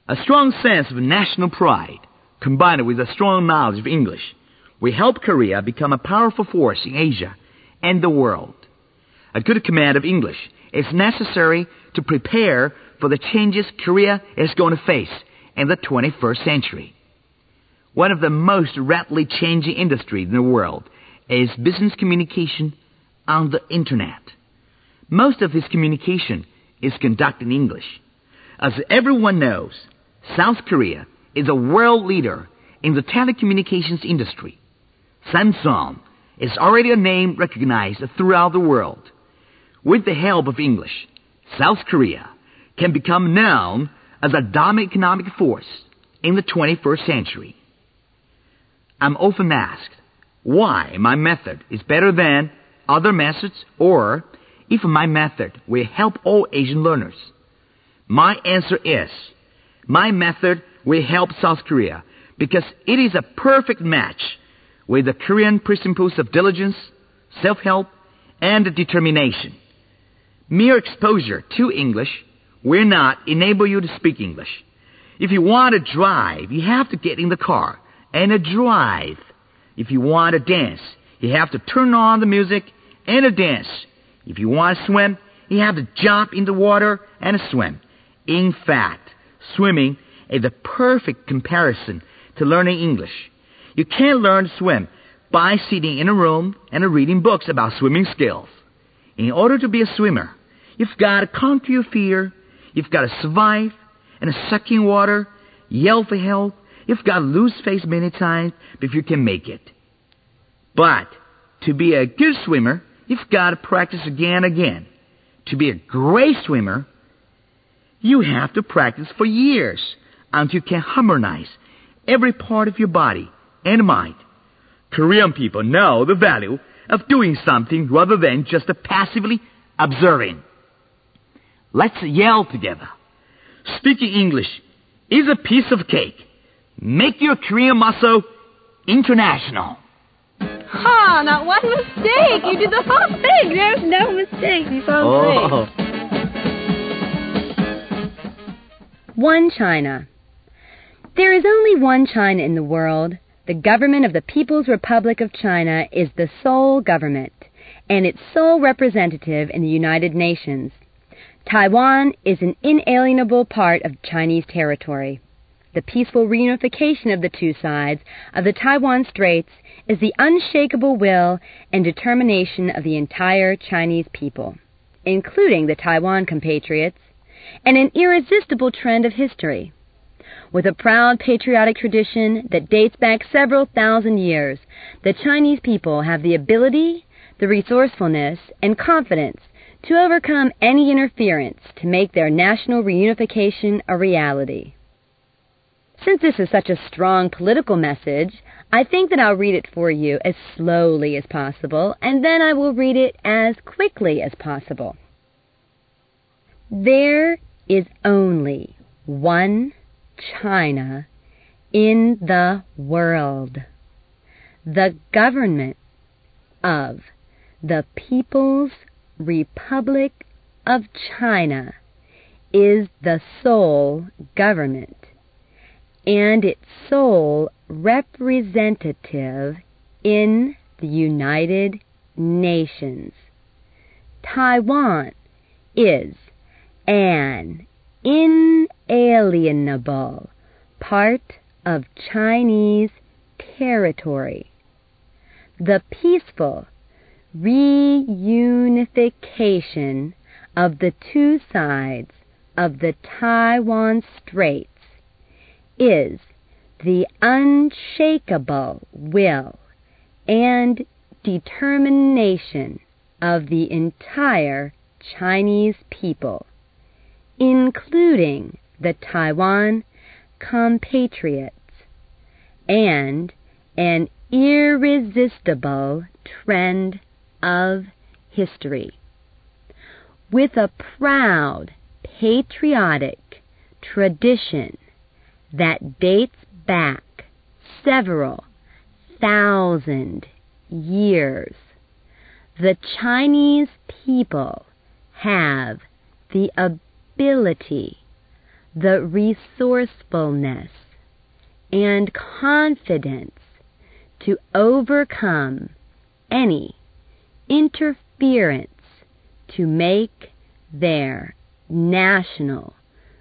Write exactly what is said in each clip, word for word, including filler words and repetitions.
A strong sense of national pride, combined with a strong knowledge of English, will help Korea become a powerful force in Asia and the world. A good command of English is necessary to prepare for the changes Korea is going to face in the twenty-first century. One of the most rapidly changing industries in the world is business communication on the Internet. Most of this communication is conducted in English. As everyone knows, South Korea is a world leader in the telecommunications industry. Samsung is already a name recognized throughout the world. With the help of English, South Korea can become known as a dominant economic force in the twenty-first century. I'm often asked why my method is better than other methods, or if my method will help all Asian learners. My answer is, my method will help South Korea because it is a perfect match with the Korean principles of diligence, self-help, and determination. Mere exposure to English will not enable you to speak English. If you want to drive, you have to get in the car and drive. If you want to dance, you have to turn on the music and dance. If you want to swim, you have to jump in the water and swim. In fact, swimming is the perfect comparison to learning English. You can't learn to swim by sitting in a room and reading books about swimming skills. In order to be a swimmer, you've got to conquer your fear. You've got to survive and suck in water, yell for help. You've got to lose face many times before you can make it. But to be a good swimmer, you've got to practice again and again. To be a great swimmer, you have to practice for years until you can harmonize every part of your body and mind. Korean people know the value of doing something rather than just passively observing. Let's yell together. Speaking English is a piece of cake. Make your Korean muscle international. Ha! Not one mistake. You did the whole thing. There's no mistake. You sound Oh. great. One China. There is only one China in the world. The government of the People's Republic of China is the sole government, and its sole representative in the United Nations. Taiwan is an inalienable part of Chinese territory. The peaceful reunification of the two sides of the Taiwan Straits is the unshakable will and determination of the entire Chinese people, including the Taiwan compatriots, and an irresistible trend of history. With a proud patriotic tradition that dates back several thousand years, the Chinese people have the ability, the resourcefulness, and confidence to overcome any interference to make their national reunification a reality. Since this is such a strong political message, I think that I'll read it for you as slowly as possible, and then I will read it as quickly as possible. There is only one China in the world. The government of the People's Republic of China is the sole government, and its sole representative in the United Nations. Taiwan is an inalienable part of Chinese territory. The peaceful reunification of the two sides of the Taiwan Straits is the unshakable will and determination of the entire Chinese people, including the Taiwan compatriots, and an irresistible trend of history. With a proud, patriotic tradition that dates back several thousand years, the Chinese people have the ability, the resourcefulness and confidence to overcome any interference to make their national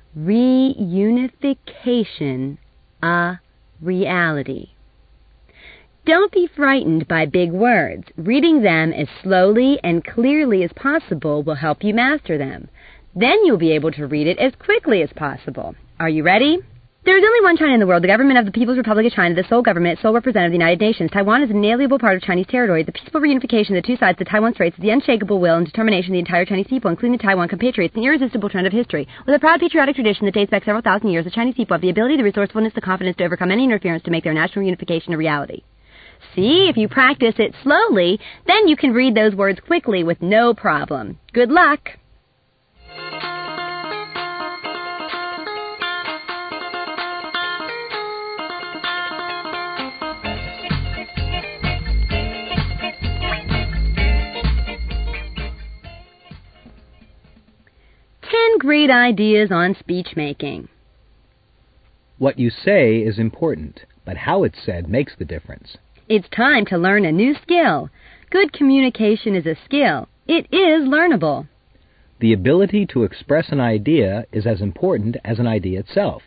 reunification a reality. Don't be frightened by big words. Reading them as slowly and clearly as possible will help you master them. Then you'll be able to read it as quickly as possible. Are you ready? There is only one China in the world, the government of the People's Republic of China, the sole government, sole representative of the United Nations. Taiwan is an inalienable part of Chinese territory. The peaceful reunification of the two sides of the Taiwan Straits is the unshakable will and determination of the entire Chinese people, including the Taiwan compatriots, an irresistible trend of history. With a proud patriotic tradition that dates back several thousand years, the Chinese people have the ability, the resourcefulness, the confidence to overcome any interference to make their national reunification a reality. See, if you practice it slowly, then you can read those words quickly with no problem. Good luck! Ten great ideas on speech making. What you say is important, but how it's said makes the difference. It's time to learn a new skill. Good communication is a skill. It is learnable. The ability to express an idea is as important as an idea itself.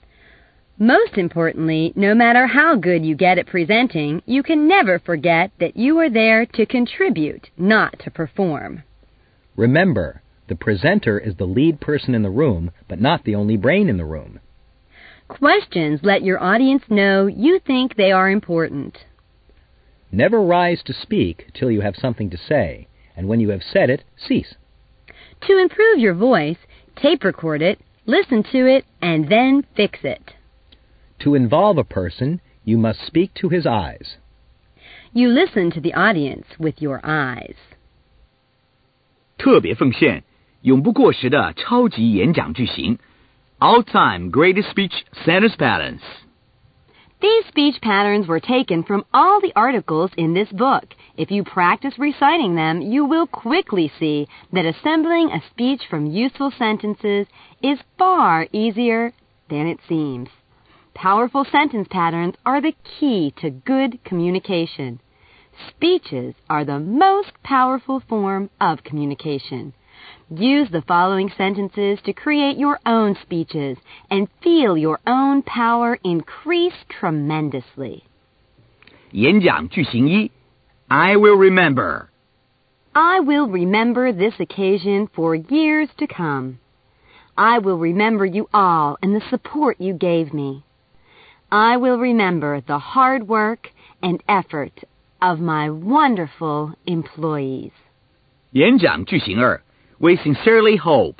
Most importantly, no matter how good you get at presenting, you can never forget that you are there to contribute, not to perform. Remember, the presenter is the lead person in the room, but not the only brain in the room. Questions let your audience know you think they are important. Never rise to speak till you have something to say, and when you have said it, cease. To improve your voice, tape record it, listen to it, and then fix it. To involve a person, you must speak to his eyes. You listen to the audience with your eyes. 特别奉献，永不过时的超级演讲句型 All-time greatest speech sentence patterns. These speech patterns were taken from all the articles in this book. If you practice reciting them, you will quickly see that assembling a speech from useful sentences is far easier than it seems. Powerful sentence patterns are the key to good communication. Speeches are the most powerful form of communication. Use the following sentences to create your own speeches and feel your own power increase tremendously. 演讲句型一 I will remember. I will remember this occasion for years to come. I will remember you all and the support you gave me. I will remember the hard work and effort of my wonderful employees. 演讲句型二 We sincerely hope.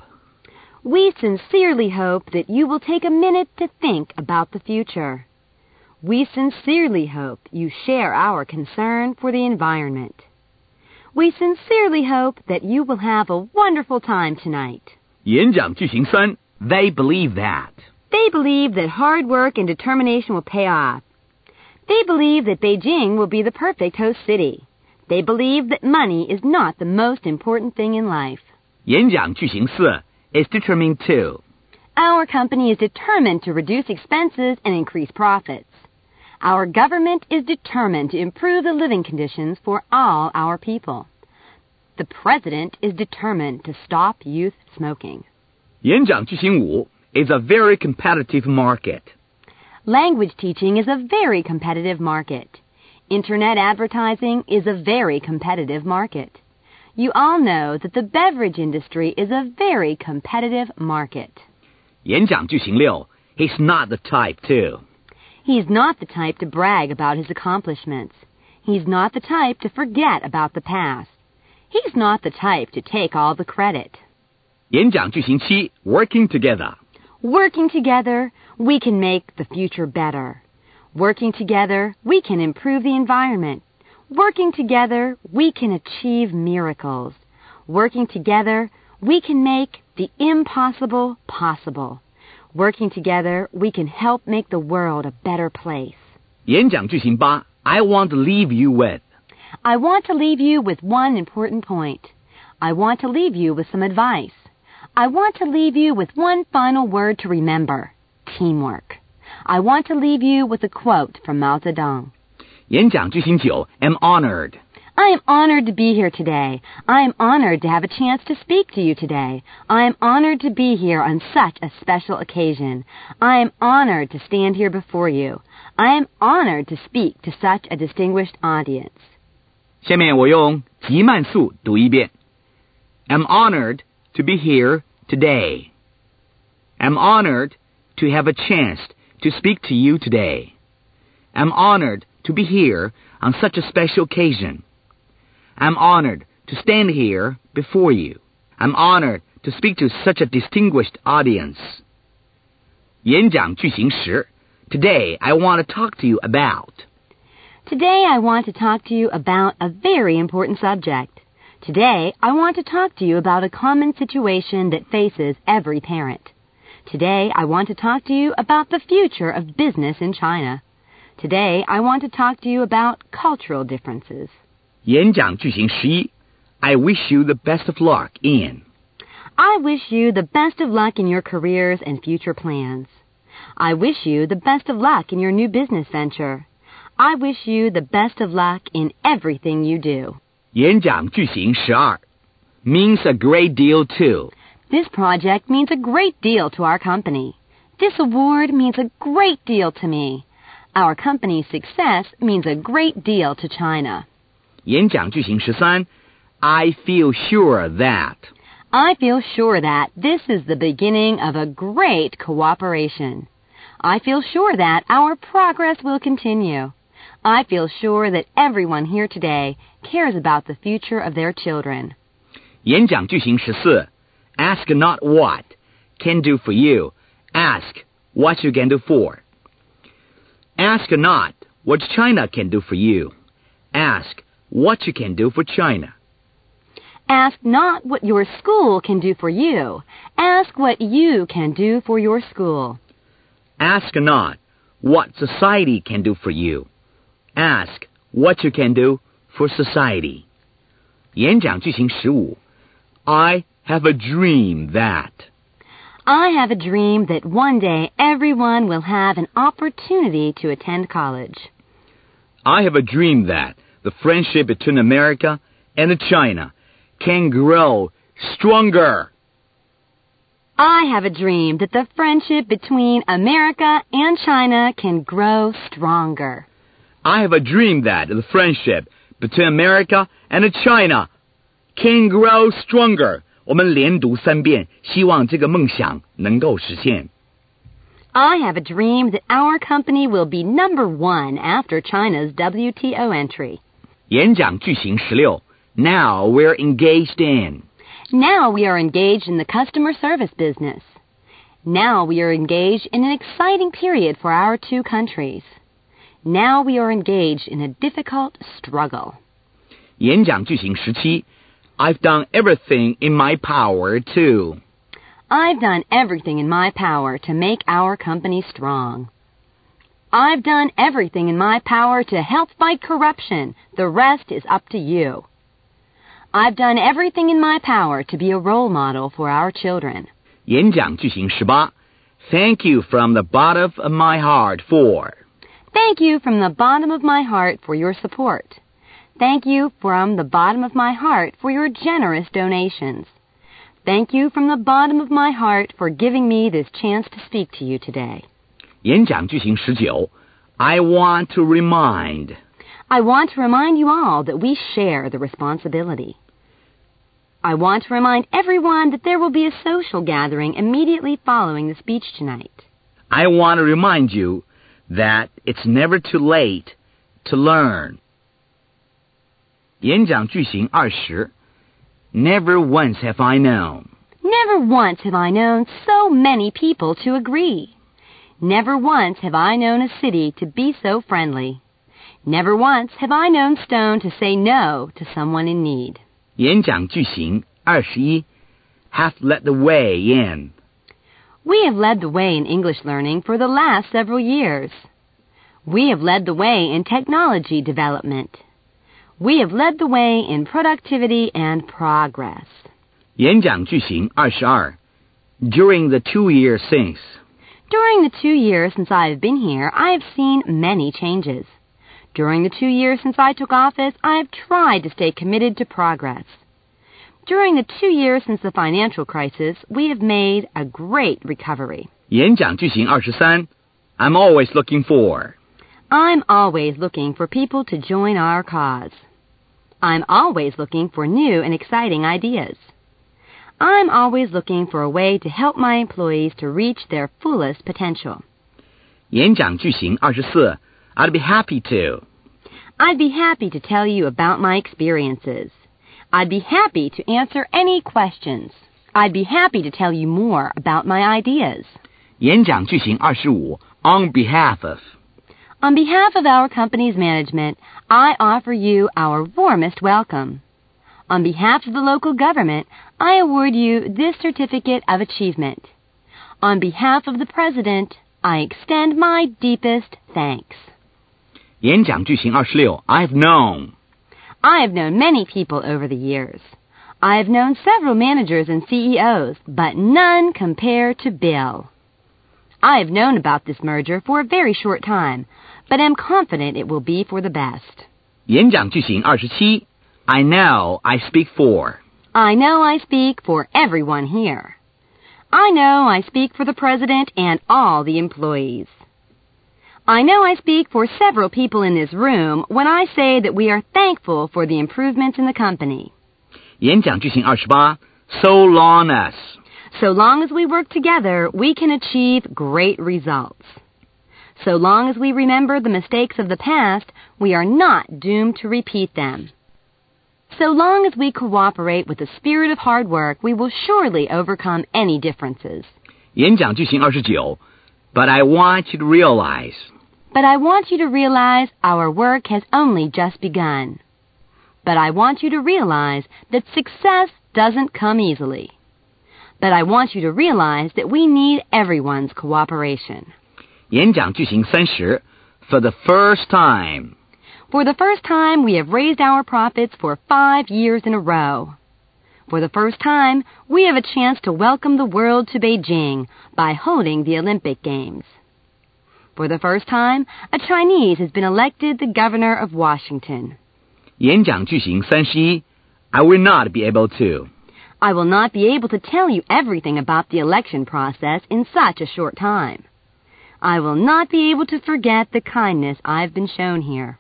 We sincerely hope that you will take a minute to think about the future. We sincerely hope you share our concern for the environment. We sincerely hope that you will have a wonderful time tonight. 演讲句型三 They believe that. They believe that hard work and determination will pay off. They believe that Beijing will be the perfect host city. They believe that money is not the most important thing in life. 演讲句型四 is determined to. Our company is determined to reduce expenses and increase profits. Our government is determined to improve the living conditions for all our people. The president is determined to stop youth smoking. 演讲句型五 is a very competitive market. Language teaching is a very competitive market. Internet advertising is a very competitive market. You all know that the beverage industry is a very competitive market. 演讲句型六 He's not the type to. He's not the type to brag about his accomplishments. He's not the type to forget about the past. He's not the type to take all the credit. 演讲句型七 Working together. Working together, we can make the future better. Working together, we can improve the environment. Working together, we can achieve miracles. Working together, we can make the impossible possible. Working together, we can help make the world a better place. 演讲句型八 I want to leave you with. I want to leave you with one important point. I want to leave you with some advice. I want to leave you with one final word to remember, teamwork. I want to leave you with a quote from Mao Zedong. 演讲句型九 am honored. I am honored to be here today. I am honored to have a chance to speak to you today. I am honored to be here on such a special occasion. I am honored to stand here before you. I am honored to speak to such a distinguished audience. 下面我用极慢速读一遍。I'm honored to be here today. I'm honored to have a chance to speak to you today. I'm honored to be here on such a special occasion. I'm honored to stand here before you. I'm honored to speak to such a distinguished audience. 演讲句型十 Today I want to talk to you about. Today I want to talk to you about a very important subject. Today I want to talk to you about a common situation that faces every parent. Today I want to talk to you about the future of business in China. Today I want to talk to you about cultural differences. 演讲句型十一 I wish you the best of luck in. I wish you the best of luck in your careers and future plans. I wish you the best of luck in your new business venture. I wish you the best of luck in everything you do. 演讲句型十二 means a great deal to. This project means a great deal to our company. This award means a great deal to me. Our company's success means a great deal to China. 演讲句型十三 I feel sure that. I feel sure that this is the beginning of a great cooperation. I feel sure that our progress will continue. I feel sure that everyone here today cares about the future of their children. 演讲句型十四 Ask not what can do for you. Ask what you can do for. Ask not what China can do for you. Ask what you can do for China. Ask not what your school can do for you. Ask what you can do for your school. Ask not what society can do for you. Ask what you can do for society. 演讲句型十五 I have a dream that. I have a dream that one day everyone will have an opportunity to attend college. I have a dream that the friendship between America and China can grow stronger. I have a dream that the friendship between America and China can grow stronger. I have a dream that the friendship between America and China can grow stronger. 我们连读三遍，希望这个梦想能够实现。 I have a dream that our company will be number one after China's W T O entry. 演讲句型十六 Now we're engaged in. Now we are engaged in the customer service business. Now we are engaged in an exciting period for our two countries. Now we are engaged in a difficult struggle. 演讲句型十七 I've done everything in my power to. I've done everything in my power to make our company strong. I've done everything in my power to help fight corruption. The rest is up to you. I've done everything in my power to be a role model for our children. 演讲句型十八 Thank you from the bottom of my heart for. Thank you from the bottom of my heart for your support. Thank you from the bottom of my heart for your generous donations. Thank you from the bottom of my heart for giving me this chance to speak to you today. 演讲句型十九 I want to remind. I want to remind you all that we share the responsibility. I want to remind everyone that there will be a social gathering immediately following the speech tonight. I want to remind you that it's never too late to learn. 演讲句型二十 Never once have I known. Never once have I known so many people to agree. Never once have I known a city to be so friendly. Never once have I known Stone to say no to someone in need. 演讲句型二十一 Have led the way in. We have led the way in English learning for the last several years. We have led the way in technology development. We have led the way in productivity and progress. 演讲句型二十二 during the two years since? During the two years since I have been here, I have seen many changes. During the two years since I took office, I have tried to stay committed to progress. During the two years since the financial crisis, we have made a great recovery. 演讲句型二十三 I'm always looking for. I'm always looking for people to join our cause. I'm always looking for new and exciting ideas. I'm always looking for a way to help my employees to reach their fullest potential. 演讲句型二十四 I'd be happy to. I'd be happy to tell you about my experiences. I'd be happy to answer any questions. I'd be happy to tell you more about my ideas. 演讲句型二十五 On behalf of. On behalf of our company's management, I offer you our warmest welcome. On behalf of the local government, I award you this certificate of achievement. On behalf of the President, I extend my deepest thanks. 演讲句型二十六 I've known. I have known many people over the years. I have known several managers and C E Os, but none compare to Bill. I have known about this merger for a very short time, but am confident it will be for the best. 演讲句型二十七 I know I speak for. I know I speak for everyone here. I know I speak for the President and all the employees. I know I speak for several people in this room when I say that we are thankful for the improvements in the company. 演讲句型二十八 So long as. So long as we work together, we can achieve great results. So long as we remember the mistakes of the past, we are not doomed to repeat them. So long as we cooperate with the spirit of hard work, we will surely overcome any differences. 演讲句型二十九 But I want you to realize. But I want you to realize our work has only just begun. But I want you to realize that success doesn't come easily. But I want you to realize that we need everyone's cooperation. 演讲句型三十 For the first time. For the first time, we have raised our profits for five years in a row. For the first time, we have a chance to welcome the world to Beijing by holding the Olympic Games. For the first time, a Chinese has been elected the governor of Washington. 演讲句型三十一 I will not be able to. I will not be able to tell you everything about the election process in such a short time. I will not be able to forget the kindness I've been shown here.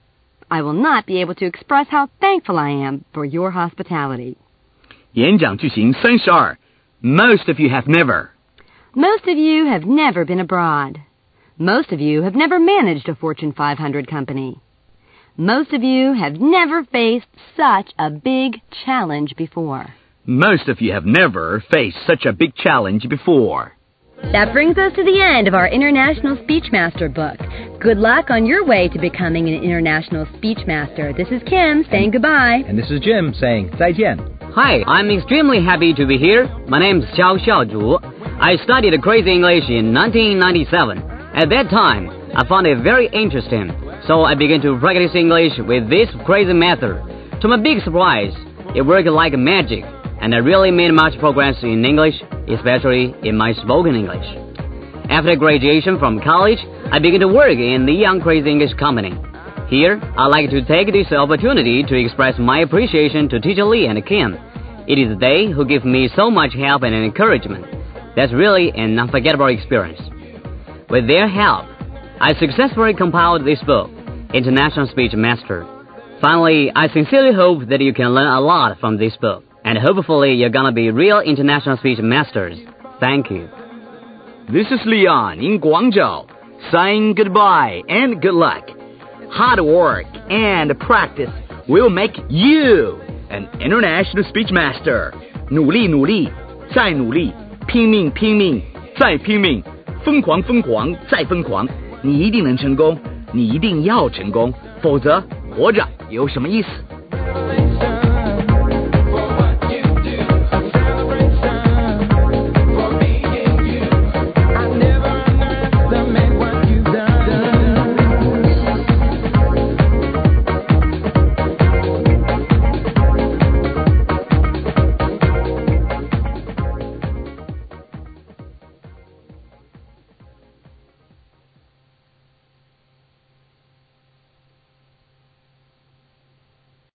I will not be able to express how thankful I am for your hospitality. 演讲句型三十二 Most of you have never. Most of you have never been abroad. Most of you have never managed a Fortune five hundred company. Most of you have never faced such a big challenge before. Most of you have never faced such a big challenge before. That brings us to the end of our International Speechmaster book. Good luck on your way to becoming an International Speechmaster. This is Kim saying goodbye. And this is Jim saying 再见. Hi, I'm extremely happy to be here. My name's Xiao Xiaozhu. I studied Crazy English in nineteen ninety-seven. At that time, I found it very interesting, so I began to practice English with this crazy method. To my big surprise, it worked like magic, and I really made much progress in English, especially in my spoken English. After graduation from college, I began to work in the Young Crazy English Company. Here, I'd like to take this opportunity to express my appreciation to Teacher Lee and Kim. It is they who give me so much help and encouragement. That's really an unforgettable experience. With their help, I successfully compiled this book, International Speech Master. Finally, I sincerely hope that you can learn a lot from this book, and hopefully you're gonna be real international speech masters. Thank you. This is Leon in Guangzhou, saying goodbye and good luck. Hard work and practice will make you an international speech master. 努力努力再努力拼命拼命再拼命疯狂疯狂再疯狂你一定能成功你一定要成功否则活着有什么意思